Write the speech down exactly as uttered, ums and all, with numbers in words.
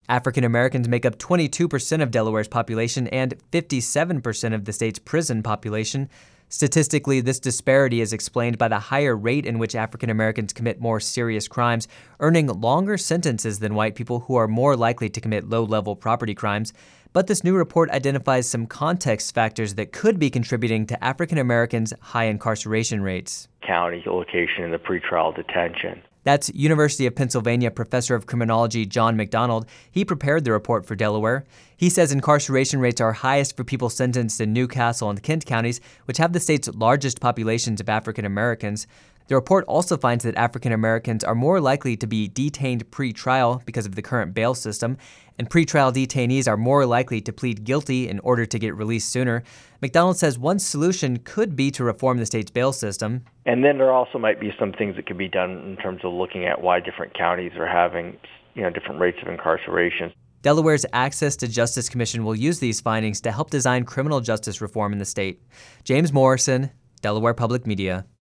African Americans make up twenty-two percent of Delaware's population and fifty-seven percent of the state's prison population. Statistically, this disparity is explained by the higher rate in which African Americans commit more serious crimes, earning longer sentences than white people who are more likely to commit low-level property crimes. But this new report identifies some context factors that could be contributing to African Americans' high incarceration rates. County location in the pretrial detention. That's University of Pennsylvania professor of criminology John McDonald. He prepared the report for Delaware. He says incarceration rates are highest for people sentenced in New Castle and Kent counties, which have the state's largest populations of African Americans. The report also finds that African Americans are more likely to be detained pre-trial because of the current bail system, and pre-trial detainees are more likely to plead guilty in order to get released sooner. McDonald says one solution could be to reform the state's bail system. And then there also might be some things that could be done in terms of looking at why different counties are having, you know, different rates of incarceration. Delaware's Access to Justice Commission will use these findings to help design criminal justice reform in the state. James Morrison, Delaware Public Media.